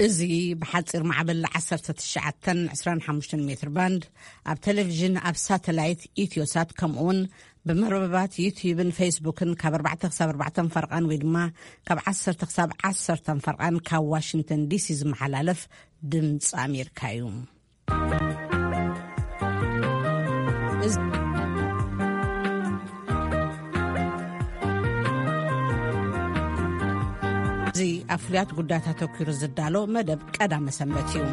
እዙይ ብሓፂር ማዕበል 1925 ሜትር ባንድ ኣብ ቴሌቪዥን ኣብ ሳተላይት ኢትዮሳት ከምኡውን ብመርበባት ዩቲዩብን ፌስቡክን ካብ 4 ክሳብ 4 ፈርቓን ወይ ድማ ካብ 10 ክሳብ 10 ፈርቓን ካብ ዋሽንግተን ዲሲ ዝመሓላለፍ ድምፂ ኣሜሪካ እዩ። እዚ ኣፍልያት ጉዳያት ተኪሩ ዝዳሎ መደብ ቀዳመ ሰንበት እዩ።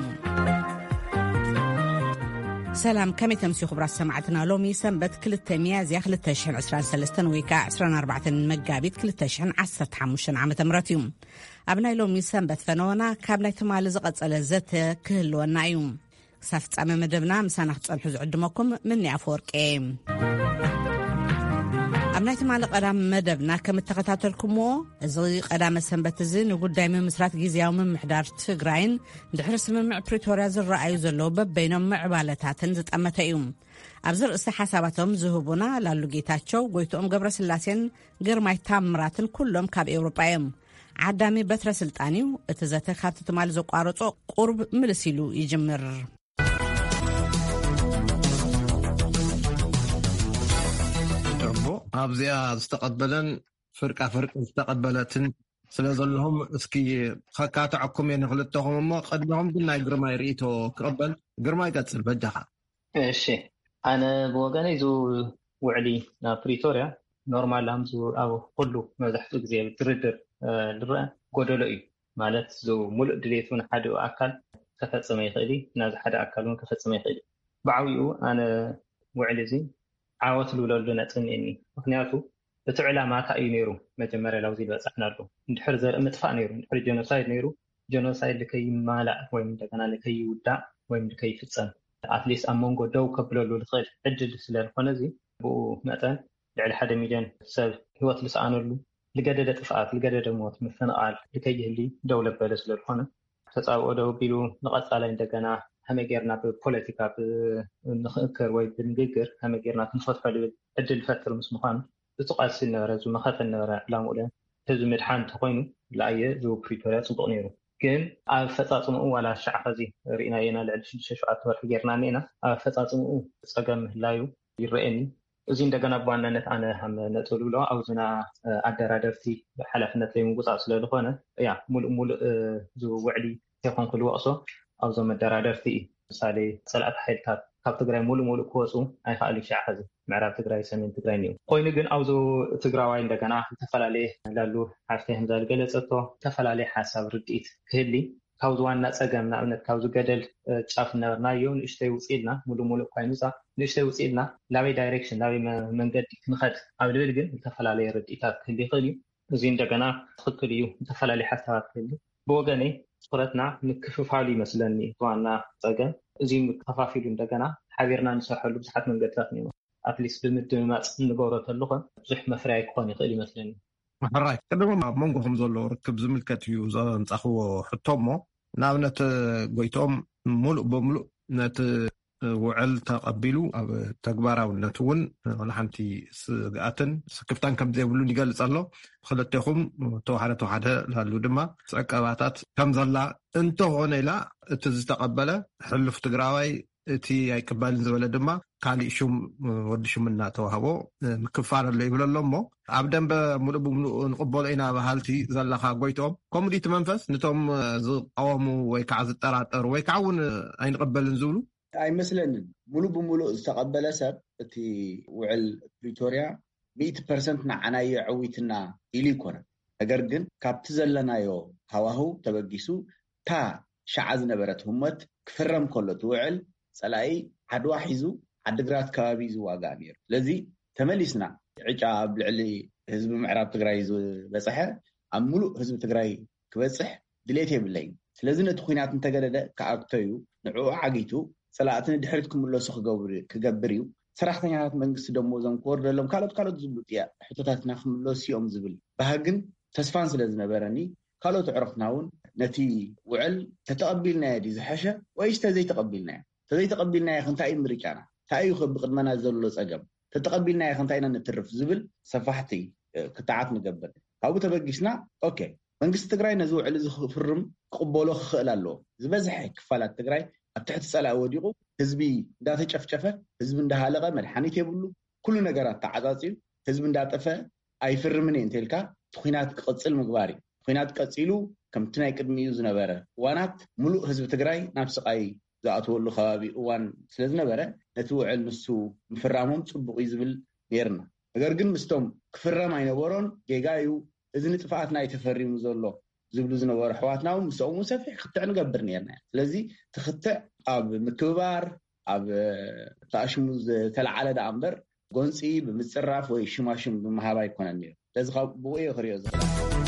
ሰላም ከመይ ተምሲኡ ክብራት ሰማዕትና ሎሚ ሰንበት 2 ሚያዝያ 2023 ወይ ከዓ 24 መጋቢት 2015 ዓመተ ምህረት እዩ። ኣብ ናይ ሎሚ ሰንበት ፈነወና ካብ ናይ ትማሊ ዝቐጸለ ዘተ ክህልወና እዩ። ክሳብ ፍጻመ መደብና ምሳና ክጸንሑ ዝዕድመኩም ምኒ ኣፈወርቄ። ኣብ ናይ ትማሊ ቀዳም መደብና ከም እተኸታተልኩምዎ እዚ ቀዳመ ሰንበት እዚ ንጉዳይ ምምስራት ጊዜያዊ ምምሕዳር ትግራይን ድሕሪ ስምምዕ ፕሪቶርያ ዝረኣዩ ዘለዉ በበይኖም ምዕባለታትን ዝጠመተ እዩ። ኣብዚ ርእሲ ሓሳባቶም ዝህቡና ላሉ ጌታቸው፣ ጎይቶኦም ገብረስላሴን ግርማይ ታምራትን ኩሎም ካብ ኤውሮጳ እዮም። ዓዳሚ በትረ ስልጣን እዩ። እቲ ዘተ ካብቲ ትማሊ ዘቋረጾ ቁርብ ምልስ ኢሉ ይጅምር። ኣብዚኣ ዝተቐበለን ፍርቃ ዝተቐበለትን ስለ ዘለኹም እስኪ ከካትዐኩም እየ ንክልተኹም እሞ ቀድሚኹም ግን ናይ ግርማይ ርእቶ ክቕበል። ግርማይ ቀጽል በጃኻ። እሺ ኣነ ብወገነይ ዙ ውዕሊ ናብ ፕሪቶርያ ኖርማል ኣምዙ ኣብ ኩሉ መብዛሕትኡ ግዜ ድርድር ዝረአ ጎደሎ እዩ ማለት ዙ ሙሉእ ድሌቱ ንሓደ ኣካል ከፈጽመ ይኽእል ናዚ ሓደ ኣካል እውን ከፈጽመ ይኽእል። ብዓብኡ ኣነ ውዕሊ እዚ ዓወት ዝብለሉ ነጥብኒ ምክንያቱ እቲ ዕላማ እንታይ እዩ ነይሩ መጀመርያ ላውዚ ዝበፅሕናሉ እንድሕር ዘርኢ ምጥፋእ ነይሩ እንድሕር ጀኖሳይድ ነይሩ ጀኖሳይድ ልከይማላእ ወይ እንደገና ልከይውዳእ ወይ ልከይፍፀም ኣትሊስት ኣብ መንጎ ደው ከብለሉ ልኽእል ዕድል ስለዝኾነ እዚ ብኡ መጠን ልዕሊ 1 ሚልዮን ሰብ ሂወት ልሰኣነሉ ልገደደ ጥፍኣት ልገደደ ሞት ምፍንቓል ልከይህሊ ደው ለበለ ስለዝኾነ ተፃብኦ ደው ቢሉ ንቐፃላይ እንደገና ከመይ ጌርና ብፖለቲካ ንኽእክር ወይ ብንግግር ከመይ ጌርና ክንፈትሐሉ ዕድል ፈጥር ምስ ምዃኑ ብፅቃሲ ነበረ ዙ መኸተ ነበረ ዕላምኡ ህዝቢ ምድሓን እንተኮይኑ ለኣየ ዙ ፕሪቶርያ ፅቡቕ ነይሩ። ግን ኣብ ፈፃፅምኡ ዋላ ሻዕ ኸዚ ርኢና የና ልዕሊ 6-7 ወርሒ ጌርና ኒና ኣብ ፈፃፅምኡ ፀገም ምህላዩ ይረአየኒ። እዚ እንደገና ብዋናነት ኣነ ነጥብ ብሎ ኣብዝና ኣደራደርቲ ሓላፍነት ዘይምውፃእ ስለዝኾነ ያ ሙሉእ ዙ ውዕሊ ይኹን ክልወቕሶ ኣብዞም መደራደርቲ ምሳሌ ፀላእቲ ሓይልታት ካብ ትግራይ ሙሉእ ክወፁ ኣይከኣሉ ሻዕ ኸዚ ምዕራብ ትግራይ ሰሜን ትግራይ ነይሩ ኮይኑ ግን ኣብዞ ትግራዋይ እንደገና ዝተፈላለየ ላሉ ሓፍተይ ህምዛል ገለፀቶ ዝተፈላለየ ሓሳብ ርድኢት ክህሊ ካብዚ ዋና ፀገም ንኣብነት ካብዚ ገደል ጫፍ ነበርናዮ ንእሽተይ ውፅኢልና ሙሉእ ኮይኑፃ ንእሽተይ ውፅኢልና ላበይ ዳይሬክሽን ላበይ መንገዲ ክንኸድ ኣብ ልብል ግን ዝተፈላለየ ርድኢታት ክህሊ ይኽእል እዩ። እዚ እንደገና ትኽክል እዩ ዝተፈላለየ ሓሳባት ክህሊ ብወገነይ ትኩረትና ንክፍፋሉ ይመስለኒ ዋና ፀገም እዚ ከፋፊሉ እንደገና ሓቢርና ንሰርሐሉ ብዙሓት መንገድታት እኒአው ኣትሊስት ብምድምማፅ ንገብሮ ተለኹ ብዙሕ መፍርያይ ክኾን ይኽእል ይመስለኒ። ሕራይ ቅድሞ ኣብ መንጎኹም ዘሎ ርክብ ዝምልከት እዩ ዘንፃኽዎ ሕቶ እሞ ንኣብነት ጎይቶኦም ሙሉእ ብሙሉእ ነቲ ውዕል ተቐቢሉ ኣብ ተግባራውነት እውን ንሓንቲ ስግኣትን ስክፍታን ከም ዘይብሉን ይገልፅ ኣሎ። ክልተኹም ተዋሓደ ላሉ ድማ ፀቀባታት ከም ዘላ እንተኾነ ኢላ እቲ ዝተቐበለ ሕሉፍ ትግራዋይ እቲ ኣይቅባልን ዝበለ ድማ ካሊእ ሹም ወዲ ሹም እናተዋህቦ ምክፋል ኣሎ ይብለ ኣሎ እሞ ኣብ ደንበ ሙሉእ ብምሉእ ንቕበሎ ኢና ባህልቲ ዘለካ ጎይቶኦም ከምኡዲቲ መንፈስ ነቶም ዝቃወሙ ወይ ከዓ ዝጠራጠሩ ወይ ከዓ እውን ኣይንቕበልን ዝብሉ ኣይመስለንን። ሙሉእ ብምሉእ ዝተቐበለ ሰብ እቲ ውዕል ፕሪቶርያ 100% ንዓናዮ ዕዊትና ኢሉ ይኮነን። ነገር ግን ካብቲ ዘለናዮ ሃዋህው ተበጊሱ ታ ሸዓ ዝነበረት ህመት ክፍረም ከሎ ትውዕል ፀላኢ ዓድዋ ሒዙ ዓድግራት ከባቢ ዝዋጋእ ነይሩ። ስለዚ ተመሊስና ዕጫ ኣብ ልዕሊ ህዝቢ ምዕራብ ትግራይ ዝበፅሐ ኣብ ሙሉእ ህዝቢ ትግራይ ክበፅሕ ድሌት የብለይ። ስለዚ ነቲ ኩናት እንተገደደ ከኣክተዩ ንዕኡ ዓጊቱ ፀላእትን ድሕሪት ክምለሱ ክገብር እዩ። ሰራሕተኛታት መንግስቲ ደሞዞም ክወርደሎም ካልኦት ዝብሉ ሕቶታትና ክምለሱ እዮም ዝብል ባህግን ተስፋን ስለ ዝነበረኒ ካልኦት ዕረፍትና እውን ነቲ ውዕል ተተቐቢልናዮ ዲ ዝሐሸ ወይስ ተዘይተቐቢልናዮ ተዘይተቐቢልናዮ ክንታይ ምርጫና እንታይ እዩ ብቅድመና ዘሎ ፀገም ተተቐቢልናዮ ክንታይና ንትርፍ ዝብል ሰፋሕቲ ክትዓት ንገብር ካብኡ ተበጊስና ኦኬ መንግስቲ ትግራይ ነዚ ውዕል ዝፍርም ክቕበሎ ክኽእል ኣለዎ ዝበዝሐ ክፋላት ትግራይ ኣብ ትሕቲ ፀላኢ ወዲቑ ህዝቢ እንዳተጨፍጨፈ ህዝቢ እንዳሃለቐ መድሓኒት የብሉ ኩሉ ነገራት ተዓፃፂሉ ህዝቢ እንዳጠፈ ኣይፍርምን እንተልካ ኩናት ክቅፅል ምግባር እዩ ኩናት ቀፂሉ ከምቲ ናይ ቅድሚኡ ዝነበረ እዋናት ሙሉእ ህዝቢ ትግራይ ናብ ስቃይ ዝኣትወሉ ከባቢ እዋን ስለዝነበረ ነቲ ውዕል ንሱ ምፍራሞም ፅቡቅ እዩ ዝብል ነርና ነገር ግን ምስቶም ክፍረም ኣይነበሮን ጌጋዩ እዚ ንጥፋኣት ናይ ተፈሪሙ ዘሎ ዝብሉ ዝነበሩ ኣሕዋትና ምስኦም ሰፊሕ ክትዕ ንገብር ነርና ስለዚ ትክትዕ ኣብ ምክብባር ኣብ ተኣሽሙ ዝተለዓለ ዳ እምበር ጎንፂ ብምፅራፍ ወይ ሽማሽም ብምሃብ ኣይኮነን ነይሩ ስለዚ ካብ ብውዮ ክሪኦ ዝኽእል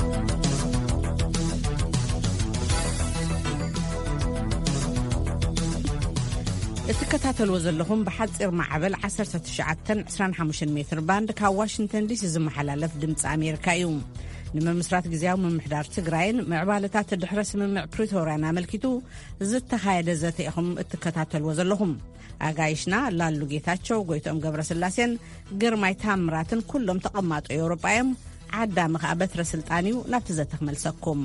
እትከታተልዎ ዘለኹም ብሓፂር ማዕበል 1925 ሜትር ባንድ ካብ ዋሽንግተን ዲሲ ዝመሓላለፍ ድምፂ ኣሜሪካ እዩ ንምምስራት ግዚያዊ ምምሕዳር ትግራይን ምዕባለታት ድሕረ ስምምዕ ፕሪቶርያን ኣመልኪቱ ዝተኻየደ ዘተ ኢኹም እትከታተልዎ ዘለኹም ኣጋይሽና ላሉ ጌታቸው ጎይቶም ገብረስላሴን ግርማይ ታምራትን ኩሎም ተቐማጦ ኤውሮጳ እዮም ዓዳሚ ኸኣ በትረ ስልጣን እዩ ናብቲ ዘተ ክመልሰኩም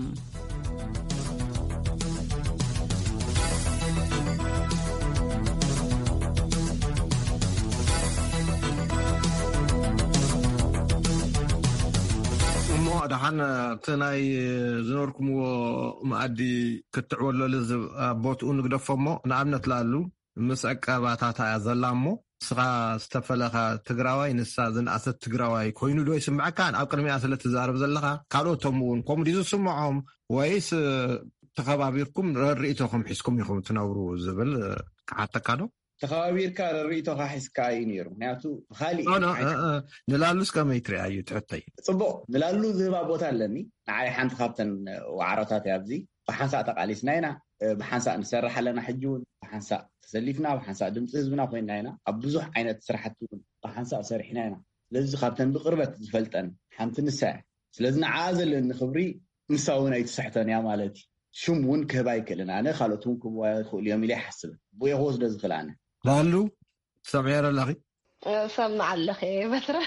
دحين تناي زنوركم ومعدي كتعول لزب بوتو نقدفمو نعمنا تلالو مسك باتاتا زلامو سغا استفلخا تግራዋይ ንሳዝን ኣሰት ትግራዋይ ኮይኑ ዶ ይስምዓ ካን ኣብ ቅድሚያ ስለ ተዛረብ ዘለኻ ካልኦቶም እውን ኮሙዲዙ ስምዖም ወይስ ተኸባቢርኩም ርኢቶኩም ሒስኩም ይኹም ትነብሩ ዝብል ከዓተካዶ ተኸባቢርካ ርኢቶኻ ሒስካ እዩ ነይሩ ምክንያቱ ካሊእ ንላሉስ ከመይ ትሪኣ እዩ ትሕተይ ፅቡቅ ንላሉ ዝህባ ቦታ ኣለኒ ንዓይ ሓንቲ ካብተን ዋዕሮታት ኣብዚ ብሓንሳእ ተቃሊስና ኢና ብሓንሳእ ንሰርሕ ኣለና ሕጂ እውን ብሓንሳእ ተሰሊፍና ብሓንሳእ ድምፂ ህዝብና ኮይና ኢና ኣብ ብዙሕ ዓይነት ስራሕቲ እውን ብሓንሳእ ሰሪሕና ኢና ስለዚ ካብተን ብቅርበት ዝፈልጠን ሓንቲ ንሳ ስለዚ ንዓኣ ዘለኒ ክብሪ ንሳ እውን ኣይትስሕተን እያ ማለት እዩ ሽም እውን ክህባ ይክእልን ኣነ ካልኦት እውን ክህብዋ ይኽእሉ እዮም ኢለ ይሓስብ ብየ ክወስዶ ዝኽእል ኣነ ላሉ ሰምዕር ኣለኺ ሰምዕ ኣለኸ በትረ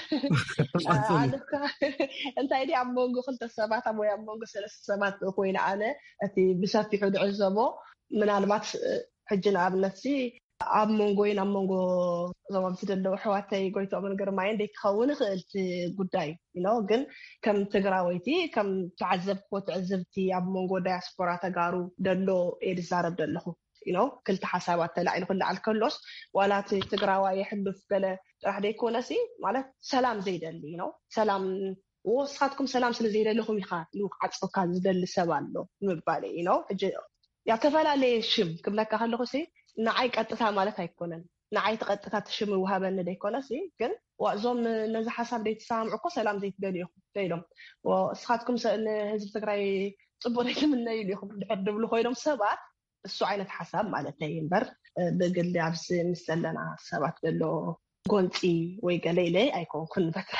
እንታይ ዲ ኣብ መንጎ ክልተ ሰባት ኣብ ወይ ኣብ መንጎ ሰለስተ ሰባት ኮይና ኣነ እቲ ብሰፊሑ ንዕዘቦ ምናልባት ሕጂ ንኣብነት ኣብ መንጎይን ኣብ መንጎ ዞም ዝደለው ኣሕዋተይ ጎይቶምን ግርማይን ደይክኸውን ይኽእል ጉዳይ ግን ከም ትግራወይቲ ከም ተዓዘብክዎ ትዕዝብቲ ኣብ መንጎ ዳያስፖራ ተጋሩ ደሎ እየ ዝዛረብ ዘለኹ ክልተ ሓሳባት ተላዒሉ ክለዓል ከሎስ ዋላቲ ትግራዋይ የሕልፍ ገለ ጥራሕ ደይኮነሲ ማለት ሰላም ዘይደሊ ሰላም ወስኻትኩም ሰላም ስለ ዘይደለኹም ኢኻ ዓፅፍካ ዝደሊ ሰብ ኣሎ ምባል ሕጂ ያ ተፈላለየ ሽም ክብለካ ከለኹ ንዓይ ቀጥታ ማለት ኣይኮነን ንዓይ ተቐጥታ ትሽም ውሃበኒ ደይኮነሲ ግን እዞም ነዚ ሓሳብ ደይተሰማምዑ እኮ ሰላም ዘይትደልዩ ኢኹም ደኢሎም ወስኻትኩም ንህዝቢ ትግራይ ፅቡቅ ደይትምነዩ ኢኹም ድሕር ድብሉ ኮይኖም ሰባት እሱ ዓይነት ሓሳብ ማለት እዩ እምበር ብግሊ ኣብዚ ምስ ዘለና ሰባት ዘሎ ጎንፂ ወይ ገለኢለ ኣይኮንኩን በትረ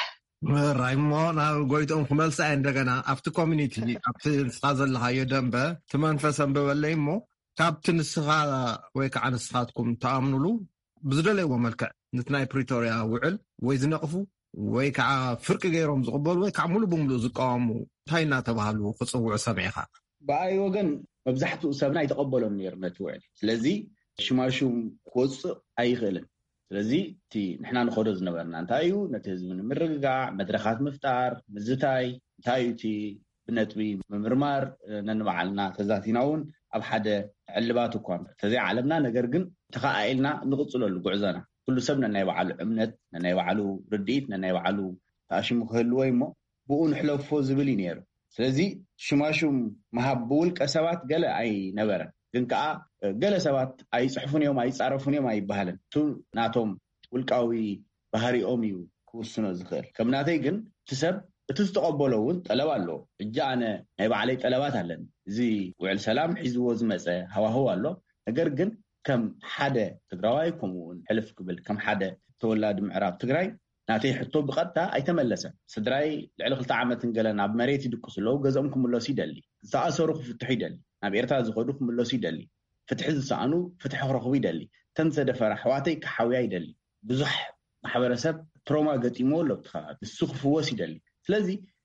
ራይሞ ናብ ጎይቶም ክመልሳ እንደገና ኣብቲ ኮሚኒቲ ኣብቲ ንስኻ ዘለኻዮ ደንበ እቲ መንፈስ ኣንብበለይ እሞ ካብቲ ንስኻ ወይ ከዓ ንስኻትኩም ተኣምኑሉ ብዝደለይዎ መልክዕ ነቲ ናይ ፕሪቶርያ ውዕል ወይ ዝነቕፉ ወይ ከዓ ፍርቂ ገይሮም ዝቕበሉ ወይ ከዓ ሙሉ ብምሉእ ዝቃወሙ እንታይ እናተባሃሉ ክፅውዑ ሰሚዕኻ ብኣይ ወገን መብዛሕትኡ ሰብና ይተቐበሎም ነይሩ ነቲ ውዕል ስለዚ ሽማሹም ክወፅእ ኣይኽእልን ስለዚ እቲ ንሕና ንኸዶ ዝነበርና እንታይ እዩ ነቲ ህዝቢ ንምርግጋዕ መድረኻት ምፍጣር ምዝታይ እንታይ እዩ እቲ ብነጥቢ ምምርማር ነንባዓልና ተዛቲና እውን ኣብ ሓደ ዕልባት እኳ ተዘይ ዓለምና ነገር ግን ተኸኣኢልና ንቕፅለሉ ጉዕዞና ኩሉ ሰብ ነናይ ባዕሉ እምነት ነናይ ባዕሉ ርድኢት ነናይ ባዕሉ ተኣሽሙ ክህልዎ እሞ ብኡ ንሕለፎ ዝብል እዩ ነይሩ ስለዚ ሽማሹም መሃብ ብውልቀ ሰባት ገለ ኣይነበረን ግን ከዓ ገለ ሰባት ኣይፅሕፉን እዮም ኣይፃረፉን እዮም ኣይበሃልን እቱ ናቶም ውልቃዊ ባህሪኦም እዩ ክውስኖ ዝኽእል ከም ናተይ ግን እቲ ሰብ እቲ ዝተቐበሎ እውን ጠለብ ኣለዎ ሕጂ ኣነ ናይ ባዕለይ ጠለባት ኣለኒ እዚ ውዕል ሰላም ሒዝዎ ዝመፀ ሃዋህው ኣሎ ነገር ግን ከም ሓደ ትግራዋይ ከምኡውን ሕልፍ ክብል ከም ሓደ ተወላዲ ምዕራብ ትግራይ ናተይ ሕቶ ብቐጥታ ኣይተመለሰን ስድራይ ልዕሊ 2 ዓመት ገለ ናብ መሬት ይድቅሱ ኣለዉ ገዝኦም ክምለሱ ይደሊ ዝተኣሰሩ ክፍትሑ ይደሊ ናብ ኤርትራ ዝኸዱ ክምለሱ ይደሊ ፍትሒ ዝሰኣኑ ፍትሒ ክረኽቡ ይደሊ ተንተደፈረ ኣሕዋተይ ክሓውያ ይደሊ ብዙሕ ማሕበረሰብ ትሮማ ገጢሞ ኣሎ እቲ ከባቢ ንሱ ክፍወስ ይደሊ ስለዚ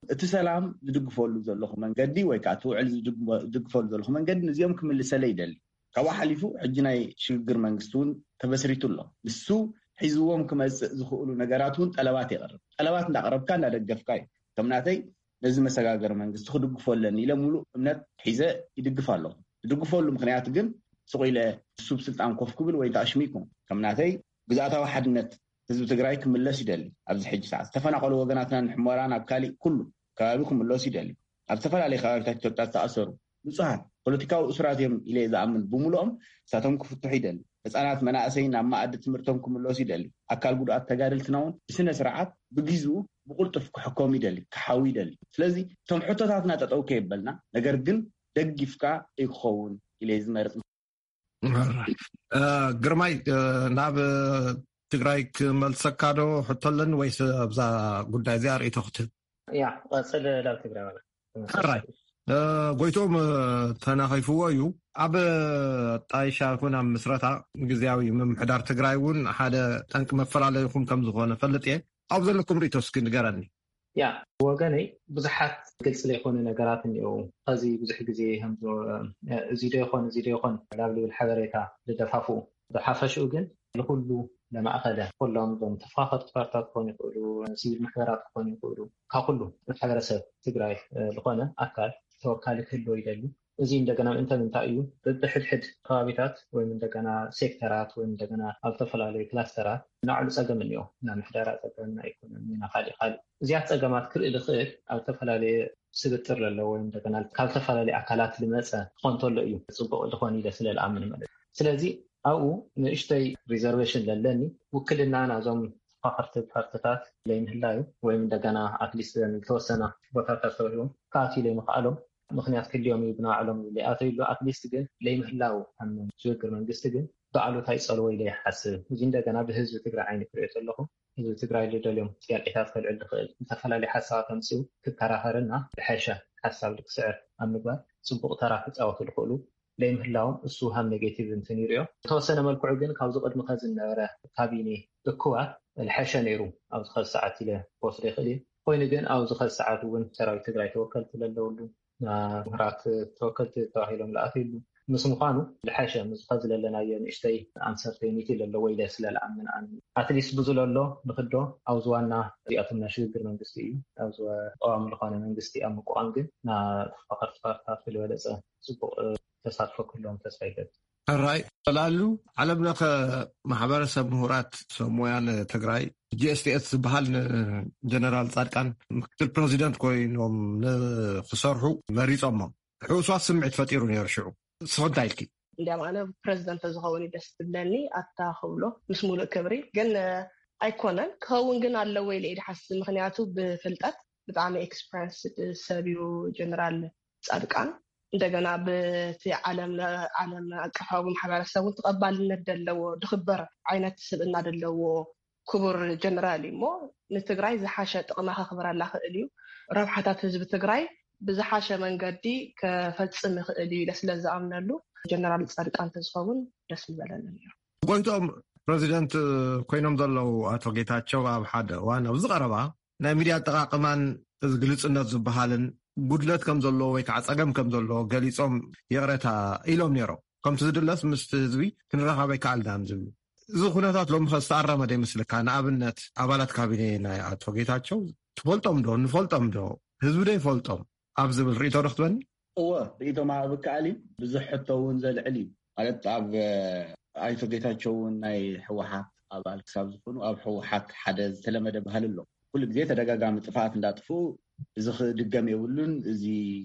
እቲ ሰላም ዝድግፈሉ ዘለኹ መንገዲ ወይ ከዓ ትውዕል ዝድግፈሉ ዘለኹ መንገዲ ነዚኦም ክምልሰለ ይደሊ ካብኡ ሓሊፉ ሕጂ ናይ ሽግግር መንግስቲ እውን ተበስሪቱ ኣሎ ንሱ ሒዝዎም ክመፅእ ዝኽእሉ ነገራት እውን ጠለባት ይቐርብ ጠለባት እንዳቀረብካ እንዳደገፍካ እዩ ከም ናተይ ነዚ መሰጋገር መንግስቲ ክድግፈለኒ ኢለ ሙሉእ እምነት ሒዘ ይድግፍ ኣለኹ ዝድግፈሉ ምክንያት ግን ስቑኢለ ሱብ ስልጣን ኮፍ ክብል ወይ ተኣሽሚኩም ከም ናተይ ግዝኣታዊ ሓድነት ህዝቢ ትግራይ ክምለስ ይደሊ ኣብዚ ሕጂ ሰዓት ዝተፈናቀሉ ወገናትና ንሕሞራ ናብ ካሊእ ኩሉ ከባቢ ክምለሱ ይደሊ ኣብ ዝተፈላለዩ ከባቢታት ኢትዮጵያ ዝተኣሰሩ ንጹሃት ፖለቲካዊ እስራት እዮም ኢለ ዝኣምን ብምሉኦም ንሳቶም ክፍትሑ ይደሊ ህፃናት መናእሰይ ናብ ማኣዲ ትምህርቶም ክምለሱ ይደሊ ኣካል ጉድኣት ተጋደልትና እውን ብስነ ስርዓት ብግዚኡ ብቁልጡፍ ክሕከሙ ይደሊ ክሓዊ ይደሊ ስለዚ እቶም ሕቶታትና ጠጠው ከይበልና ነገር ግን ደጊፍካ ይክኸውን ኢለ ዝመርፅ ግርማይ ናብ ትግራይ ክመልሰካ ዶ ሕቶለን ወይስ ኣብዛ ጉዳይ እዚኣ ርእይቶ ክትህብ ቀፅል ናብ ትግራይ ሕራይ ጎይቶም ተናኺፍዎ እዩ ኣብ ጣይሻ ኩን ኣብ ምስረታ ግዜያዊ ምምሕዳር ትግራይ እውን ሓደ ጠንቂ መፈላለዩኩም ከም ዝኾነ ፈልጥ እየ ኣብ ዘለኩም ርእይቶ እስኪ ንገረኒ ወገነይ ብዙሓት ግልፂ ዘይኮኑ ነገራት እኒአው ከዚ ብዙሕ ግዜ እዚ ዶ ይኾን ናብ ልብል ሓበሬታ ዝደፋፍኡ ብሓፈሽኡ ግን ንኩሉ ለማእኸለ ኩሎም ዞም ተፋኸርቲ ፓርትታት ክኾኑ ይኽእሉ ሲቪል ማሕበራት ክኾኑ ይኽእሉ ካብ ኩሉ ማሕበረሰብ ትግራይ ዝኾነ ኣካል ተወካሊ ክህልዎ ይደሊ እዚ እንደገና እንታይ እዩ ብሕድሕድ ከባቢታት ወይ እንደገና ሴክተራት ወይ እንደገና ኣብ ዝተፈላለዩ ክላስተራት ናዕሉ ፀገም እኒኦ ና ምሕደራ ፀገም ና ኢኮኖሚ ና ካሊእ እዚያት ፀገማት ክርኢ ዝኽእል ኣብ ዝተፈላለየ ስብጥር ዘለዎ ወይ እንደገና ካብ ዝተፈላለዩ ኣካላት ዝመፀ ክኾን ተሎ እዩ ፅቡቅ ዝኾን ኢለ ስለዝኣምን ማለት ስለዚ ኣብኡ ንእሽተይ ሪዘርቬሽን ዘለኒ ውክልና ናዞም ተፋኸርቲ ፓርትታት ዘይምህላዩ ወይ እንደገና ኣትሊስት ዝተወሰነ ቦታታት ተባሂሎም ካኣትዩ ምኽኣሎም ምክንያት ክልዮም ይብናዕሎም ይኣተይሉ ኣትሊስት ግን ለይምህላው ከም ሽግግር መንግስቲ ግን ባዕሉታይ ፀልዎ ኢለ ይሓስብ እዚ እንደገና ብህዝቢ ትግራይ ዓይኒ ክሪኦ ዘለኹ ህዝቢ ትግራይ ዝደልዮም ጥያቄታት ከልዕል ዝኽእል ዝተፈላለዩ ሓሳባት ኣምፅኡ ክከራኸርና ብሓሻ ሓሳብ ክስዕር ኣብ ምግባር ፅቡቅ ተራ ክፃወቱ ዝኽእሉ ለይምህላዎም እሱ ሃም ኔጌቲቭ እንትን ይርዮ ተወሰነ መልክዑ ግን ካብዚ ቅድሚ ከ ዝነበረ ካቢኔ እኩባት ዝሓሸ ነይሩ ኣብ ዝኸዝ ሰዓት ኢለ ክወስዶ ይኽእል እየ ኮይኑ ግን ኣብ ዝኸዝ ሰዓት እውን ሰራዊት ትግራይ ተወከልቲ ዘለውሉ ምሁራት ተወከልቲ ተባሂሎም ዝኣተይሉ ምስ ምዃኑ ዝሓሸ ምስኸ ዝለለናዮ ንእሽተይ ኣንሰርቴኒቲ ዘለዎ ኢለ ስለዝኣምን ኣትሊስት ብዙ ዘሎ ንክዶ ኣብ ዝዋና እዚኣቶም ናይ ሽግግር መንግስቲ እዩ ኣብ ቀዋሚ ዝኾነ መንግስቲ ኣብ ምቋም ግን ና ተፋኸርቲ ፓርትታት ዝበለፀ ፅቡቅ ተሳትፎ ክህልዎም ተስፋ ይገብ ሕራይ ላሉ ዓለምለኸ ማሕበረሰብ ምሁራት ሰሞያን ትግራይ GSTS ዝበሃል ጀነራል ጻድቃን ምክትል ፕሬዚደንት ኮይኖም ንክሰርሑ መሪፆሞም ሕውስዋስ ስምዒት ፈጢሩ ነይሩ ሽዑ ስኸንታይ ኢልኪ እንዲያም ኣነ ፕሬዚደንት ዝኸውን ደስ ትብለኒ ኣታኽብሎ ምስ ሙሉእ ክብሪ ግን ኣይኮነን ክኸውን ግን ኣለዎ ኢለ ሓስብ ምክንያቱ ብፍልጠት ብጣዕሚ ኤክስፐሪንስ ሰብ እዩ ጀነራል ጻድቃን እንደገና በቲ ዓለም አቀፋዊ ማሕበረሰብ ተቀባልነት ዘለዎ ድኽበር ዓይነት ስብዕና ዘለዎ ክቡር ጀነራል እሞ ንትግራይ ዝሓሸ ጥቕማ ከኽብረላ ክእል እዩ ረብሓታት ህዝቢ ትግራይ ብዝሓሸ መንገዲ ከፈፅም ይኽእል እዩ ስለዝኣምነሉ ጀነራል ጻድቃን ተዝኸውን ደስ ይበለኒ እዩ ጎይቶም ፕሬዚደንት ኮይኖም ዘለዉ ኣቶ ጌታቸው ኣብ ሓደ ዋና ብዝቐረባ ናይ ሚድያ ኣጠቃቅማን ግልፅነት ዝበሃልን ጉድለት ከም ዘለዎ ወይ ከዓ ፀገም ከም ዘለዎ ገሊፆም የቕረታ ኢሎም ነይሮም ከምቲ ዝድለስ ምስቲ ህዝቢ ክንረኻበይ ከኣልና ዝብሉ እዚ ኩነታት ሎሚ ኸ ዝተኣረመ ዶ ይመስልካ ንኣብነት ኣባላት ካቢኔ ናይ ኣቶ ጌታቸው ትፈልጦም ዶ ንፈልጦም ዶ ህዝቢ ዶ ይፈልጦም ኣብ ዝብል ርእቶ ዶ ክትበኒ እወ ርእቶም ኣብ ከኣሊ ብዙሕ ሕቶ እውን ዘልዕል እዩ ማለት ኣብ ኣቶ ጌታቸው ናይ ሕወሓት ኣባል ክሳብ ዝኾኑ ኣብ ሕወሓት ሓደ ዝተለመደ ባህሊ ኣሎ ኩሉ ግዜ ተደጋጋሚ ጥፋት እንዳጥፉ እዚ ክድገም የብሉን እዚ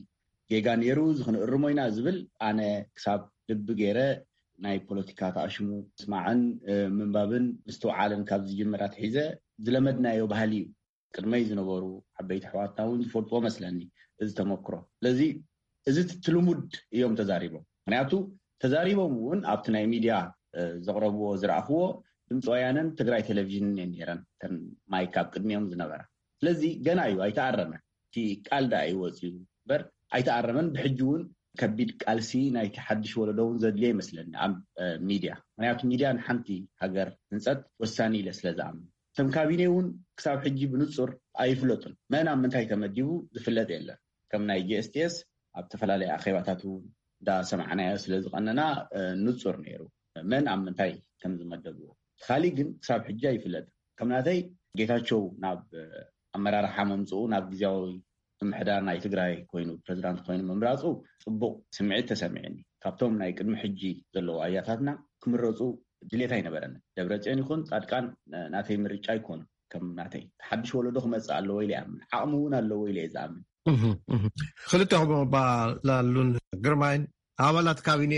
ጌጋ ነይሩ እዚ ክንእርሞ ኢና ዝብል ኣነ ክሳብ ልቢ ገይረ ናይ ፖለቲካ ተኣሽሙ ስማዕን ምንባብን ምስትውዓልን ካብ ዝጅምራት ሒዘ ዝለመድናዮ ባህሊ እዩ ቅድመይ ዝነበሩ ዓበይቲ ኣሕዋትና እውን ዝፈልጥዎ መስለኒ እዚ ተመክሮ ስለዚ እዚ ትልሙድ እዮም ተዛሪቦም ምክንያቱ ተዛሪቦም እውን ኣብቲ ናይ ሚድያ ዘቕረብዎ ዝረኣኽዎ ድምፂ ወያነን ትግራይ ቴሌቭዥንን እየን ነይረን ተን ማይክ ኣብ ቅድሚኦም ዝነበራ ስለዚ ገና እዩ ኣይተኣረመን እቲ ቃል ዳ ይወፅዩ በር ኣይተኣረመን ብሕጂ እውን ከቢድ ቃልሲ ናይቲ ሓድሽ ወለዶ እውን ዘድልዮ ይመስለኒ ኣብ ሚድያ ምክንያቱ ሚድያ ንሓንቲ ሃገር ህንፀት ወሳኒ ኢለ ስለዝኣምን እቶም ካቢነ እውን ክሳብ ሕጂ ብንጹር ኣይፍለጡን መን ኣብ ምንታይ ተመዲቡ ዝፍለጥ የለን ከም ናይ ጂኤስቲኤስ ኣብ ተፈላለየ ኣኼባታት እንዳሰማዕናዮ ስለ ዝቐነና ንጹር ነይሩ መን ኣብ ምንታይ ከም ዝመደብዎ ካሊእ ግን ክሳብ ሕጂ ኣይፍለጥን ከምናተይ ጌታቸው ናብ ኣመራርሓ መምፅኡ ናብ ግዝያዊ ምምሕዳር ናይ ትግራይ ኮይኑ ፕሬዚዳንት ኮይኑ ምምራፁ ጽቡቕ ስምዒት ተሰሚዕኒ ካብቶም ናይ ቅድሚ ሕጂ ዘለዎ ኣያታትና ክምረፁ ድሌት ኣይነበረን ደብረጽዮን ይኹን ጻድቃን ናተይ ምርጫ ይኮኑ ከም ናተይ ሓድሽ ወለዶ ክመጽእ ኣለዎ ኢለ ይኣምን ዓቕሚ እውን ኣለዎ ኢለ ዝኣምን ክልተኹም ባላሉን ግርማይን ኣባላት ካቢነ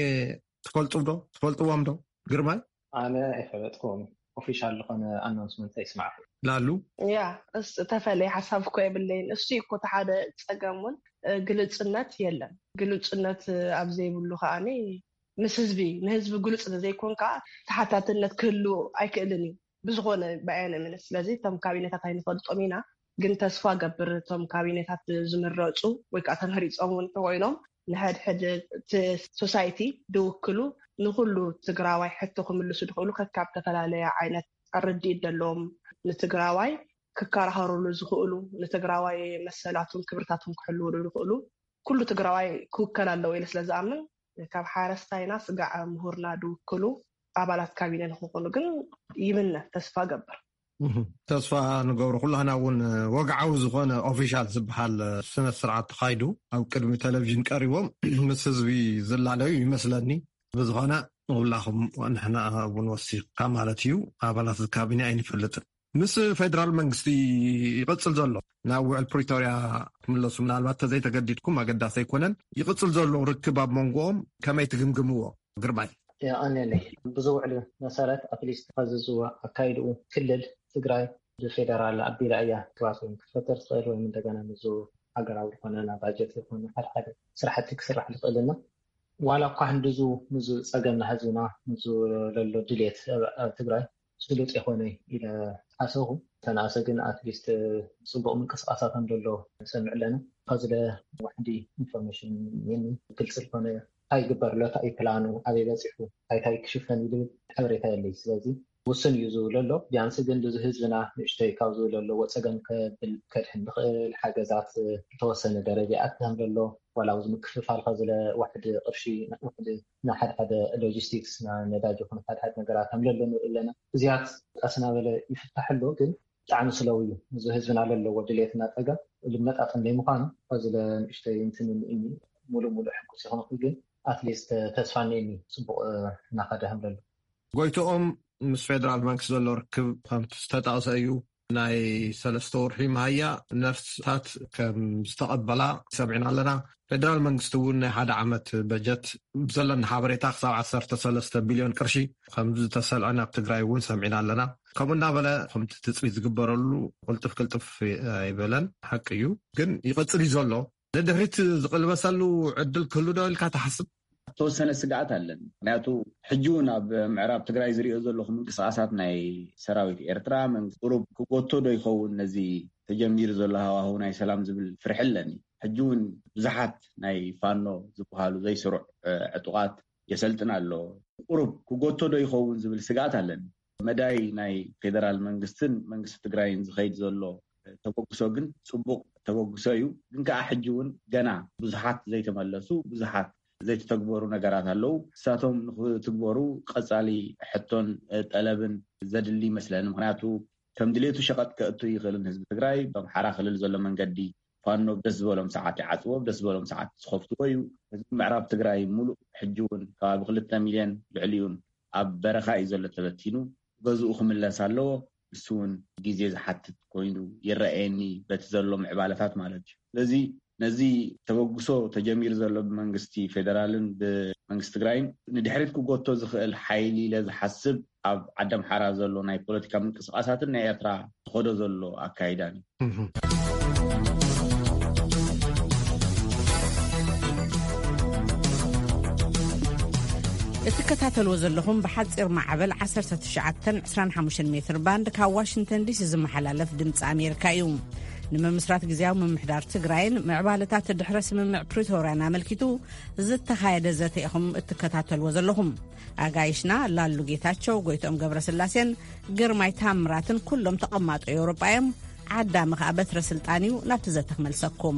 ትፈልጥዎም ዶ ግርማይ ኣነ ኣይፈለጥኩም ኦፊሻል ዝኾነ ኣናውንስመንት ይስማዕ ላሉ ያ ተፈለየ ሓሳብ እኮ የብለይን እሱ እኮ ተሓደ ፀገም እውን ግልጽነት የለን ግልጽነት ኣብ ዘይብሉ ከዓኒ ምስ ህዝቢ ንህዝቢ ግልጽ ዘይኮን ከዓ ተሓታትነት ክህሉ ኣይክእልን እዩ ብዝኾነ በኣየነ ምን ስለዚ እቶም ካቢነታት ኣይንፈልጦም ኢና ግን ተስፋ ገብር እቶም ካቢነታት ዝምረፁ ወይ ከዓ ተመሪፆም እውን ተኮይኖም ንሕድሕድ ሶሳይቲ ድውክሉ ንኩሉ ትግራዋይ ሕቶ ክምልሱ ድኽእሉ ከካብ ተፈላለየ ዓይነት ኣረዲእ ዘለዎም ንትግራዋይ ክከራኸሩሉ ዝኽእሉ ንትግራዋይ መሰላቱን ክብርታቱን ክሕልውሉ ዝኽእሉ ኩሉ ትግራዋይ ክውከል ኣለዎ ኢለ ስለዝኣምን ካብ ሓረስታይና ስጋዕ ምሁርና ድውክሉ ኣባላት ካቢነ ንክኾኑ ግን ይምነ ተስፋ ገብር ተስፋ ንገብሮ ኩላህና እውን ወግዓዊ ዝኾነ ኦፊሻል ዝበሃል ስነ ስርዓት ተኻይዱ ኣብ ቅድሚ ቴሌቭዥን ቀሪቦም ምስ ህዝቢ ዝላለዩ ይመስለኒ ብዝኾነ ኩላኹም ንሕና እውን ወሲኽካ ማለት እዩ ኣባላት ካቢነ ኣይንፈልጥን ምስ ፌደራል መንግስቲ ይቕፅል ዘሎ ናብ ውዕል ፕሪቶርያ ክምለሱ ምናልባት ተዘይተገዲድኩም ኣገዳሲ ኣይኮነን ይቕፅል ዘሎ ርክብ ኣብ መንጎኦም ከመይ ትግምግምዎ ግርማይ ኣነለይ ብዝውዕል መሰረት ኣትሊስት ከዝዝዎ ኣካይድኡ ክልል ትግራይ ብፌደራል ኣቢላ እያ ክባትን ክፈተር ትኽእል ወይ እንደገና ንዙ ሃገራዊ ዝኾነ ናብ ባጀት ይኹን ሓደ ስራሕቲ ክስራሕ ዝኽእልና ዋላ እኳ ሕንድዙ ንዙ ፀገምና ህዝብና ንዙ ለሎ ድሌት ኣብ ትግራይ ስሉጥ የኾነ ኢለ ሓሰኹ ተናእሰ ግን ኣትሊስት ፅቡቅ ምንቅስቃሳት ዘሎ ሰምዕ ኣለና ከዝለ ዋሕዲ ኢንፎርሜሽን ግልፂ ዝኾነ ኣይግበርሎ እንታይ ፕላኑ ኣበይ በፂሑ እንታይ ክሽፈን ኢሉ ሓበሬታ የለይ ስለዚ ውስን እዩ ዝብለሎ ቢያንስ ግን ብዙ ህዝብና ንእሽተይ ካብ ዝብለሎ ፀገም ከድሕን ንኽእል ሓገዛት ዝተወሰነ ደረጃ ኣትሃም ዘሎ ዋላ ውዝ ምክፍፋል ከዝለ ዋሕዲ ቅርሺ ዋሕዲ ናሓደ ሎጂስቲክስ ነዳጅ ይኹን ሓደ ነገራት ከምዘሎ ንርኢ ኣለና እዚያት ቀስናበለ ይፍታሕሎ ግን ብጣዕሚ ስለው እዩ እዚ ህዝብና ዘለዎ ድሌትና ፀገም ልመጣጥን ዘይምዃኑ ከዝለ ንእሽተይ እንትን እኒ ሙሉእ ሕጉስ ይኹን ግን ኣትሊስት ተስፋ እኒአኒ ፅቡቅ እናኸደ ከምዘሎ ጎይቶኦም ምስ ፌደራል መንግስቲ ዘሎ ርክብ ከምቲ ዝተጣቕሰ እዩ ናይ 3 ወርሒ መሃያ ነፍስታት ከም ዝተቐበላ ሰሚዕና ኣለና ፌደራል መንግስቲ እውን ናይ 1 ዓመት በጀት ብዘለና ሓበሬታ ክሳብ 13 ቢልዮን ቅርሺ ከም ዝተሰልዐ ናብ ትግራይ እውን ሰሚዕና ኣለና ከምኡ እናበለ ከምቲ ትፅቢት ዝግበረሉ ቅልጥፍ ኣይበለን ሓቂ እዩ ግን ይቕፅል እዩ ዘሎ ንድሕሪት ዝቕልበሰሉ ዕድል ክህሉ ዶ ኢልካ ትሓስብ ተወሰነ ስጋኣት ኣለን ምክንያቱ ሕጂ እውን ኣብ ምዕራብ ትግራይ ዝሪኦ ዘለኹ ምንቅስቃሳት ናይ ሰራዊት ኤርትራ መንግስቲ ቁሩብ ክጎቶ ዶ ይኸውን ነዚ ተጀሚሩ ዘሎ ሃዋህው ናይ ሰላም ዝብል ፍርሒ ኣለኒ ሕጂ እውን ብዙሓት ናይ ፋኖ ዝበሃሉ ዘይስሩዕ ዕጡቃት የሰልጥን ኣሎ ቁሩብ ክጎቶ ዶ ይኸውን ዝብል ስጋኣት ኣለኒ መዳይ ናይ ፌደራል መንግስትን መንግስቲ ትግራይን ዝኸይድ ዘሎ ተበግሶ ግን ፅቡቅ ተበግሶ እዩ ግን ከዓ ሕጂ እውን ገና ብዙሓት ዘይተመለሱ ብዙሓት ዘይተተግበሩ ነገራት ኣለው እሳቶም ንክትግበሩ ቀፃሊ ሕቶን ጠለብን ዘድሊ ይመስለኒ ምክንያቱ ከም ድሌቱ ሸቐጥ ከእቱ ይኽእልን ህዝቢ ትግራይ ብኣምሓራ ክልል ዘሎ መንገዲ ፋኖ ደስ ዝበሎም ሰዓት ይዓፅዎ ደስ ዝበሎም ሰዓት ዝኸፍትዎ እዩ ህዝቢ ምዕራብ ትግራይ ሙሉእ ሕጂ እውን ከባቢ 2 ሚልዮን ልዕሊኡን ኣብ በረኻ እዩ ዘሎ ተበቲኑ ገዝኡ ክምለስ ኣለዎ እሱ እውን ግዜ ዝሓትት ኮይኑ ይረአየኒ በቲ ዘሎ ምዕባለታት ማለት እዩ ስለዚ ነዚ ተበግሶ ተጀሚር ዘሎ ብመንግስቲ ፌደራልን ብመንግስቲ ትግራይን ንድሕሪት ክጎቶ ዝኽእል ሓይሊ ለዝሓስብ ኣብ ዓዲ ኣምሓራ ዘሎ ናይ ፖለቲካ ምንቅስቃሳትን ናይ ኤርትራ ዝኸዶ ዘሎ ኣካይዳን እዩ እትከታተልዎ ዘለኹም ብሓፂር ማዕበል 1925 ሜትር ባንድ ካብ ዋሽንግተን ዲሲ ዝመሓላለፍ ድምፂ ኣሜሪካ እዩ ንምምስራት ግዚያዊ ምምሕዳር ትግራይን ምዕባለታት ድሕረ ስምምዕ ፕሪቶርያን አመልኪቱ ዝተኻየደ ዘተ ኢኹም እትከታተልዎ ዘለኹም። አጋይሽና ላሉ ጌታቸው፣ ጎይቶም ገብረስላሴን ግርማይ ታምራትን ኩሎም ተቐማጦ ኤውሮጳ እዮም። ዓዳሚ ኸዓ በትረ ስልጣን እዩ። ናብቲ ዘተ ክመልሰኩም።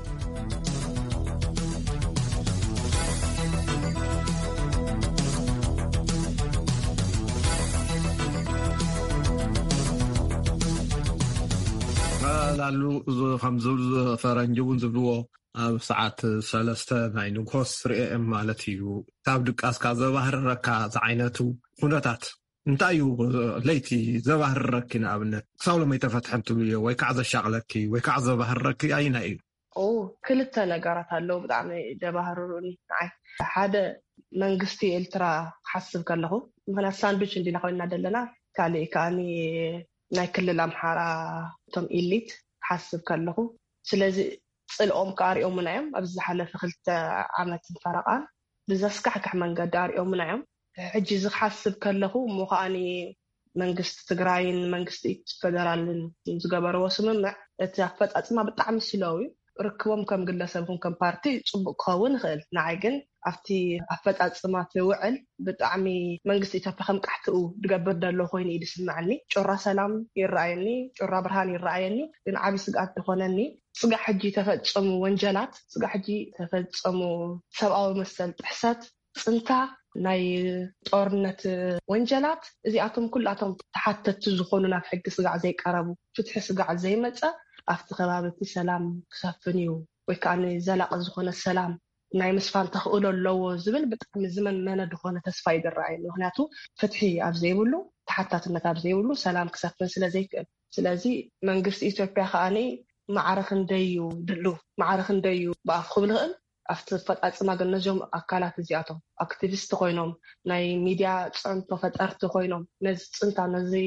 ላሉ ከም ዝብሉ ፈረንጂ እውን ዝብልዎ ኣብ ሰዓት 3 ናይ ንጉሆስ ርኤም ማለት እዩ ካብ ድቃስካ ዘባህርረካ ዝዓይነቱ ኩነታት እንታይ እዩ ለይቲ ዘባህርረኪ ንኣብነት ክሳብ ሎመይ ተፈትሐን ትብሉ እዮ ወይ ከዓ ዘሻቕለኪ ወይ ከዓ ዘባህርረኪ ኣይና እዩ? ክልተ ነገራት ኣለዉ ብጣዕሚ ዘባህርሩኒ። ንዓይ ሓደ መንግስቲ ኤርትራ ክሓስብ ከለኹ ምክንያት ሳንዱች እንዲና ኮይና ዘለና ካሊእ ከዓኒ ናይ ክልል ኣምሓራ እቶም ኢሊት ሓስብ ከለኹ ስለዚ ፅልኦም ካሪኦምና እዮም ኣብዚ ዝሓለፈ 2 ዓመት ፈረቓን ብዘስካሕካሕ መንገዲ ኣሪኦምና እዮም። ሕጂ ዝሓስብ ከለኹ እሞ ከዓኒ መንግስቲ ትግራይን መንግስቲ ፌደራልን ዝገበርዎ ስምምዕ እቲ ኣፈፃፅማ ብጣዕሚ ስለው እዩ። ርክቦም ከም ግለሰብኩም ከም ፓርቲ ፅቡቅ ክኸውን ይኽእል። ንዓይ ግን ኣብቲ ኣፈፃፅማ ትውዕል ብጣዕሚ መንግስቲ ኢትዮጵያ ከም ቃሕትኡ ድገብር ዘሎ ኮይኑ እዩ ዝስምዓኒ። ጮራ ሰላም ይረኣየኒ፣ ጮራ ብርሃን ይረኣየኒ። ግን ዓብይ ስጋት ዝኾነኒ ስጋሕ ሕጂ ተፈፀሙ ወንጀላት፣ ስጋሕ ሕጂ ተፈፀሙ ሰብኣዊ መሰል ጥሕሰት፣ ፅንታ ናይ ጦርነት ወንጀላት እዚኣቶም ኩላቶም ተሓተቲ ዝኾኑ ናብ ሕጊ ስጋዕ ዘይቀረቡ ፍትሒ ስጋዕ ዘይመፀ ኣብቲ ከባቢ ሰላም ክሰፍን እዩ ወይ ከዓ ዘላቂ ዝኾነ ሰላም ናይ ምስፋን ተኽእሎ ኣለዎ ዝብል ብጣዕሚ ዝመንመነ ዝኾነ ተስፋ ይረኣየኒ። ምክንያቱ ፍትሒ ኣብ ዘይብሉ ተሓታትነት ኣብ ዘይብሉ ሰላም ክሰፍን ስለዘይክእል። ስለዚ መንግስቲ ኢትዮጵያ ከዓኒ ማዕረኽ እንደዩ ድሉ ማዕረኽ እንደዩ ብኣፍ ክብል ይኽእል። ኣብቲ ፈፃፅማ ግን ነዞም ኣካላት እዚኣቶም ኣክቲቪስት ኮይኖም ናይ ሚድያ ፅዕንቶ ፈጠርቲ ኮይኖም ነዚ ፅንታ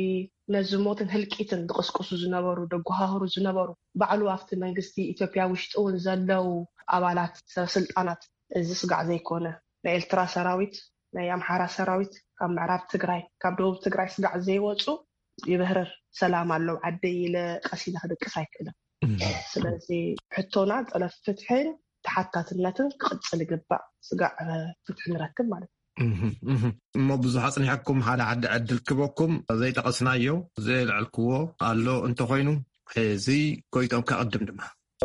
ነዚ ሞትን ህልቂትን ዝቅስቅሱ ዝነበሩ ደጓሃህሩ ዝነበሩ ባዕሉ ኣብቲ መንግስቲ ኢትዮጵያ ውሽጢ እውን ዘለው ኣባላት ሰበስልጣናት እዚ ስጋዕ ዘይኮነ ናይ ኤርትራ ሰራዊት ናይ ኣምሓራ ሰራዊት ካብ ምዕራብ ትግራይ ካብ ደቡብ ትግራይ ስጋዕ ዘይወፁ ይብህርር ሰላም ኣለው ዓደይ ኢለ ቀሲለ ክድቅስ ኣይክእልን። ስለዚ ሕቶና ጠለብ ፍትሕን ተሓታትነትን ክቅፅል ይግባእ። ስጋዕ ፍትሒ ንረክብ ማለት እሞ ብዙሕ ኣፅኒሐኩም ሓደ ዓዲ ዕድል ክበኩም ዘይጠቐስናዮ ዘይልዕልክዎ ኣሎ እንተኮይኑ ሕዚ ጎይቶም ከቅድም ድማ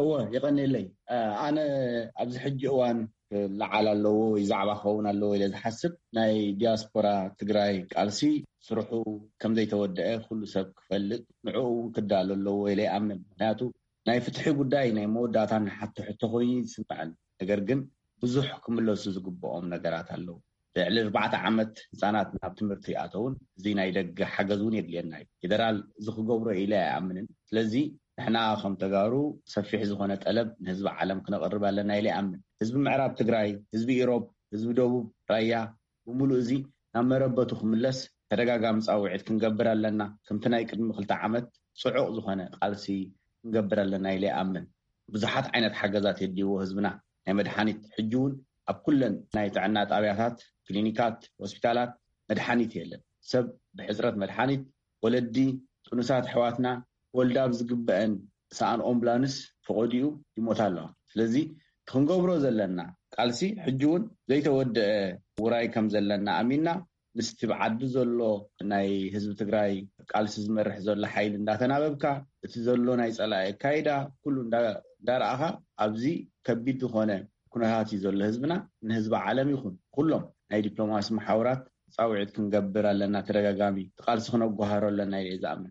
ይቀኒለይ ኣነ ኣብዚ ሕጂ እዋን ለዓል ኣለዎ ወይ ዛዕባ ክኸውን ኣለዎ ኢለ ዝሓስብ ናይ ዲያስፖራ ትግራይ ቃልሲ ስርሑ ከም ዘይተወደአ ኩሉ ሰብ ክፈልጥ ንዕኡ ክዳሎ ኣለዎ ኢለ ይኣምን። ምክንያቱ ናይ ፍትሒ ጉዳይ ናይ መወዳእታን ሓቲ ሕቶ ኮይኑ ይስምዓኒ። ነገር ግን ብዙሕ ክምለሱ ዝግብኦም ነገራት ኣለዉ። ልዕሊ 4 ዓመት ህፃናት ናብ ትምህርቲ ይኣተውን እዚ ናይ ደገ ሓገዝ እውን የድልየና እዩ። ፌደራል ዝክገብሮ ኢለ ኣይኣምንን። ስለዚ ንሕና ከም ተጋሩ ሰፊሕ ዝኾነ ጠለብ ንህዝቢ ዓለም ክነቅርብ ኣለና ኢለ ይኣምን። ህዝቢ ምዕራብ ትግራይ፣ ህዝቢ ኢሮብ፣ ህዝቢ ደቡብ ራያ ብምሉእ እዚ ናብ መረበቱ ክምለስ ተደጋጋሚ ፃውዒት ክንገብር ኣለና። ከምቲ ናይ ቅድሚ 2 ዓመት ፅዑቕ ዝኾነ ቃልሲ ክንገብር ኣለና ኢለ ይኣምን። ብዙሓት ዓይነት ሓገዛት የድልይዎ ህዝብና ናይ መድሓኒት ሕጂ እውን ኣብ ኩለን ናይ ጥዕና ጣብያታት፣ ክሊኒካት፣ ሆስፒታላት መድሓኒት የለን። ሰብ ብሕፅረት መድሓኒት ወለዲ ጥኑሳት ኣሕዋትና ወልዳ ብዝግበአን ሰኣን ኣምቡላንስ ፈቆዲኡ ይሞታ ኣለዋ። ስለዚ ክንገብሮ ዘለና ቃልሲ ሕጂ እውን ዘይተወደአ ውራይ ከም ዘለና ኣሚንና ምስቲ ብዓዲ ዘሎ ናይ ህዝቢ ትግራይ ቃልሲ ዝመርሕ ዘሎ ሓይሊ እንዳተናበብካ እቲ ዘሎ ናይ ፀላኢ ካይዳ ኩሉ እንዳረኣኻ ኣብዚ ከቢድ ዝኾነ ኩነታት እዩ ዘሎ ህዝብና። ንህዝቢ ዓለም ይኹን ኩሎም ናይ ዲፕሎማሲ ማሕበራት ፃውዒት ክንገብር ኣለና። ተደጋጋሚ ቃልሲ ክነጓሃሮ ኣለና ኢለ ዝኣምን።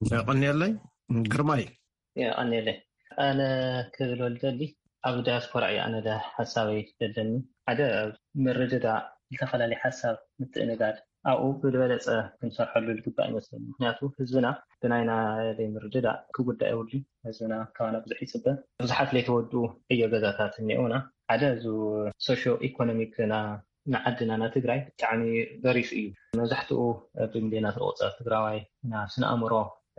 ቀኒየለይ ግርማይ ቀኒየለይ ኣነ ክብል ወልደሊ ኣብ ዲያስፖራ እየ ኣነ ሓሳበይ ደለኒ ሓደ ምርድዳእ ዝተፈላለዩ ሓሳብ ምትእንጋድ ኣብኡ ብዝበለፀ ክንሰርሐሉ ዝግባእ ይመስለኒ። ምክንያቱ ህዝብና ብናይና ምርድዳእ ክጉዳእ የብሉ። ህዝብና ካባና ብዙሕ ይፅበ ብዙሓት ዘይተወድኡ ዕዮ ገዛታት እኒአውና። ሓደ እዚ ሶሽዮ ኢኮኖሚክ ንዓድና ና ትግራይ ብጣዕሚ በሪፍ እዩ። መብዛሕትኡ ብሚልዮናት ዝቁፀር ትግራዋይ ናብ ስነ ኣእምሮ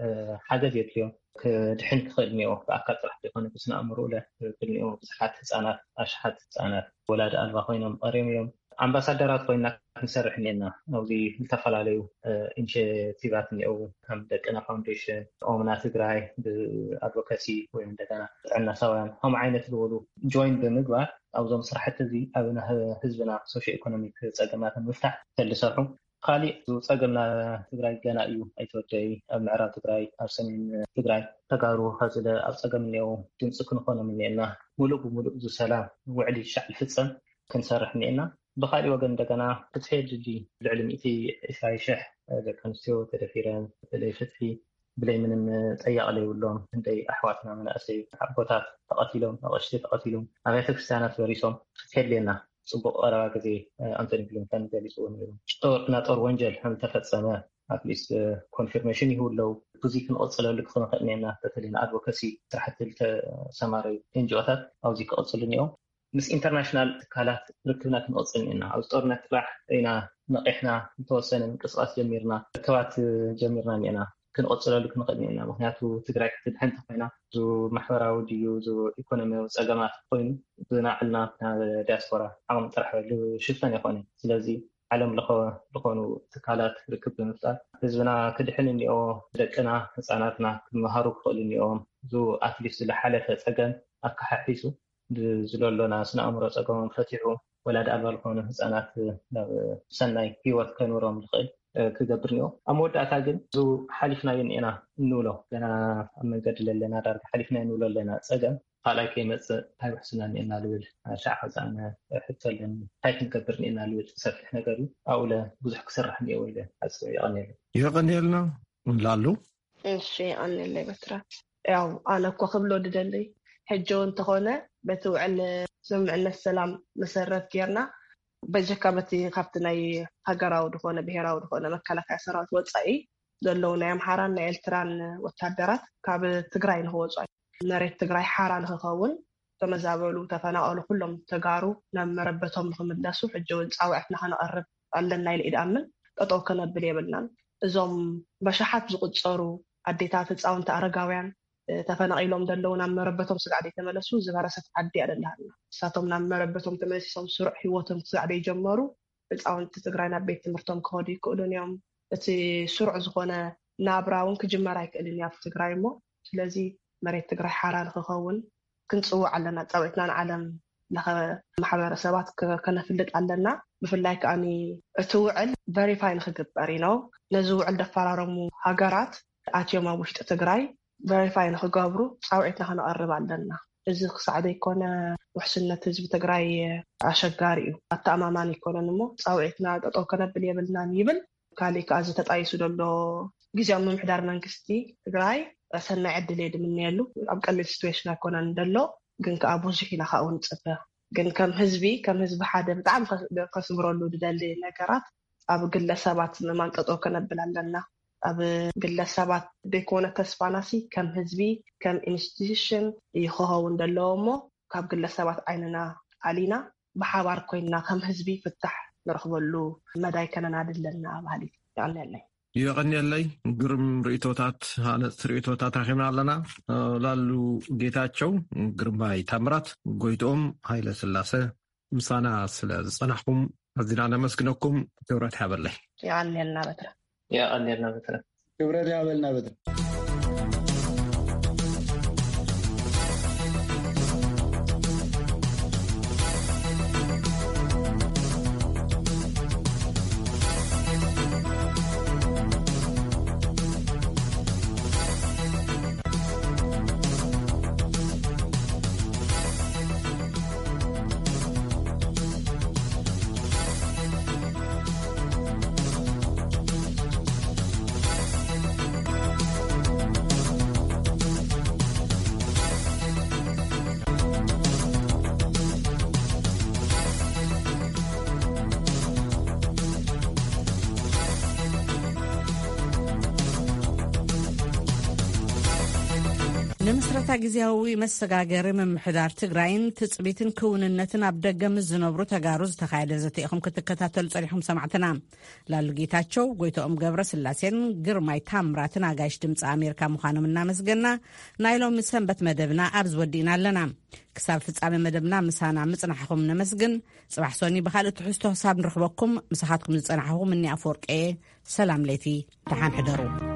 ሓገዝ የድልዮ ክድሕን ክኽእል እኒኦ ብኣካል ጥራሕ ዘይኮነ ብስነ ኣእምሮ ክልኒኦ ብዙሓት ህፃናት ኣሽሓት ህፃናት ወላዲ ኣልባ ኮይኖም ቀሪዮም እዮም። ኣምባሳደራት ኮይና ክንሰርሕ እኒአና ኣብዚ ዝተፈላለዩ ኢኒሽቲቫት እኒአው ከም ደቅና ፋውንዴሽን ኦምና ትግራይ ብኣድቮካሲ ወይ እንደገና ጥዕና ሰብያን ከም ዓይነት ዝበሉ ጆይን ብምግባር ኣብዞም ስራሕቲ እዚ ኣብ ህዝብና ሶሽ ኢኮኖሚክ ፀገማትን ምፍታሕ ተልሰርሑ ካሊእ ፀገምና ትግራይ ገና እዩ ኣይተወደይ ኣብ ምዕራብ ትግራይ ኣብ ሰሜን ትግራይ ተጋሩ ከዝለ ኣብ ፀገም እኒአው ድምፂ ክንኾኖም እኒአና ሙሉእ ብሙሉእ ዝሰላም ውዕሊ ሻዕ ፍፀም ክንሰርሕ እኒአና ብኻሊእ ወገን እንደገና ክትሄድ ልዕሊ 120,000 ደቂ ኣንስትዮ ተደፊረን ብለይ ፍትሒ ብለይ ምንም ጠያቕ ዘይብሎም እንደይ ኣሕዋትና መናእሰይ ኣቦታት ተቐቲሎም ኣቕሽቲ ተቐቲሎም ኣብያተ ክርስቲያናት በሪሶም ክትሄድ ለና ፅቡቅ ቀረባ ግዜ ኣንቶኒ ብሊንከን ገሊፅዎ ነይሩ ጦር ወንጀል ከም ተፈፀመ ኣትሊስት ኮንፊርሜሽን ይህውለው ብዙ ክንቆፅለሉ ክንኽእል እኒአና በተለይ ንኣድቮካሲ ስራሕቲ ተሰማረዩ ኤንጂኦታት ኣብዚ ክቕፅሉ እኒኦም ምስ ኢንተርናሽናል ትካላት ርክብና ክንቆፅል እኒአና ኣብዚ ጦርነት ጥራሕ ኢና ነቂሕና ዝተወሰነ ምንቅስቃስ ጀሚርና ርክባት ጀሚርና እኒአና ክንቆፅለሉ ክንኽእል እኒአና ምክንያቱ ትግራይ ክትድሕንቲ ኮይና ዙ ማሕበራዊ ድዩ ዙ ኢኮኖሚያዊ ፀገማት ኮይኑ ብናዕልና ዲያስፖራ ዓቕሚ ጥራሕ ሽፈን ይኮነ ስለዚ ዓለም ዝኾኑ ትካላት ርክብ ብምፍጣር ህዝብና ክድሕን እኒኦ ደቅና ህፃናትና ክመሃሩ ክኽእሉ እኒኦም ዙ ኣትሊስት ዝለሓለፈ ፀገም ኣካሓሒሱ ዝለሎና ስነ ኣእምሮ ፀገሞም ፈቲሑ ወላዲ ኣልባ ዝኾኑ ህፃናት ናብ ሰናይ ሂወት ከንብሮም ዝኽእል ክገብር እኒኦ ኣብ መወዳእታ ግን ዙ ሓሊፍናዮ እኒአና እንብሎ ገና ኣብ መንገዲ ለለና ዳርጋ ሓሊፍናዮ እንብሎ ኣለና ፀገም ካልኣይ ከይመፅእ እንታይ ውሕስና እኒአና ልብል ሻዕ ከዛኣነ ሕተለን እንታይ ክንገብር እኒአና ልብል ሰፊሕ ነገር እዩ ኣብኡ ብዙሕ ክስራሕ እኒኦ ኢለ ሓፅብ ይቐኒየልና ንላሉ እሺ ኣነለይ በትራ ያው ኣነ እኮ ክብሎ ድደለይ ሕጆ እንተኾነ በቲ ውዕል ስምምዕነት ሰላም መሰረት ጌርና በጀካ በቲ ካብቲ ናይ ሃገራዊ ድኾነ ብሄራዊ ድኾነ መከላከያ ሰራዊት ወፃኢ ዘለው ናይ ኣምሓራን ናይ ኤርትራን ወታደራት ካብ ትግራይ ንክወፁ መሬት ትግራይ ሓራ ንክኸውን ተመዛበሉ ተፈናቀሉ ኩሎም ተጋሩ ናብ መረበቶም ንክምለሱ ሕጂ እውን ፃውዕትና ከነቐርብ ኣለና ኢለ ኢድኣምን ጠጠው ከነብል የብልናን እዞም በሻሓት ዝቁፀሩ ኣዴታት ህፃውንቲ ኣረጋውያን ተፈናቂሎም ዘለው ናብ መረበቶም ስጋዕደ ተመለሱ ዝበረሰት ዓዲ ኣለና እሳቶም ናብ መረበቶም ተመለሲሶም ስሩዕ ሂወቶም ስጋዕደ ይጀመሩ ህፃውንቲ ትግራይ ናብ ቤት ትምህርቶም ክኸዱ ይክእሉን እዮም እቲ ስሩዕ ዝኾነ ናብራ እውን ክጅመር ኣይክእልን ኣብ ትግራይ እሞ ስለዚ መሬት ትግራይ ሓራ ንክኸውን ክንፅውዕ ኣለና ፃውዒትና ንዓለም ማሕበረሰባት ከነፍልጥ ኣለና ብፍላይ ከዓኒ እቲ ውዕል ቨሪፋይ ንክግበር ነው ነዚ ውዕል ደፈራረሙ ሃገራት ኣትዮም ኣብ ውሽጢ ትግራይ ቨሪፋይ ንክገብሩ ፃውዒትና ከነቐርብ ኣለና እዚ ክሳዕደ ይኮነ ውሕስነት ህዝቢ ትግራይ ኣሸጋሪ እዩ ኣተኣማማኒ ይኮነን እሞ ፃውዒትና ጠጠው ከነብል የብልናን ይብል ካሊእ ከዓ ዝተጣይሱ ዘሎ ግዜያዊ ምምሕዳር መንግስቲ ትግራይ ሰናይ ዕድል የድምንየሉ ኣብ ቀሊል ሲትዌሽን ኣይኮነን ዘሎ ግን ከዓ ብዙሕ ኢና ከዓ ንፅበ ግን ከም ህዝቢ ሓደ ብጣዕሚ ከስምረሉ ዝደሊ ነገራት ኣብ ግለሰባት ምእማን ጠጠው ከነብል ኣለና ኣብ ግለሰባት ደይኮነ ተስፋናሲ ከም ህዝቢ ከም ኢንስቲትዩሽን ይኸኸውን ዘለዎ እሞ ካብ ግለሰባት ዓይንና ኣሊና ብሓባር ኮይንና ከም ህዝቢ ፍታሕ ንረኽበሉ መዳይ ከነናድለና ባህሊ ይቀኒየለይ ይቀኒየለይ ግርም ርእቶታት ሃነፅቲ ርእቶታት ረኺብና ኣለና ላሉ ጌታቸው ግርማይ ታምራት ጎይቶኦም ሃይለ ስላሴ ምሳና ስለ ዝፀናሕኩም ኣዝና ነመስግነኩም ክብረት ያበለይ ይቀኒየልና በትረ يا مثلا كبرت يا بلنا بدر ንምስረታ ግዚያዊ መሰጋገሪ ምምሕዳር ትግራይን ትጽቢትን ክውንነትን ኣብ ደገም ዝነብሩ ተጋሩ ዝተኻየደ ዘተኢኹም ክትከታተሉ ጸኒሕኩም ሰማዕትና ላሉ ጌታቸው ጎይቶኦም ገብረ ስላሴን ግርማይ ታምራትን ኣጋይሽ ድምፂ ኣሜሪካ ምዃኖም እናመስገና ናይ ሎሚ ሰንበት መደብና ኣብ ዝወዲእና ኣለና ክሳብ ፍጻሜ መደብና ምሳና ምጽናሕኩም ነመስግን ጽባሕ ሶኒ ብኻልእ ትሕዝቶ ክሳብ ንረኽበኩም ምሳኻትኩም ዝጸናሕኩም እኒ ኣፈወርቄ ሰላም ለይቲ ደሓን ሕደሩ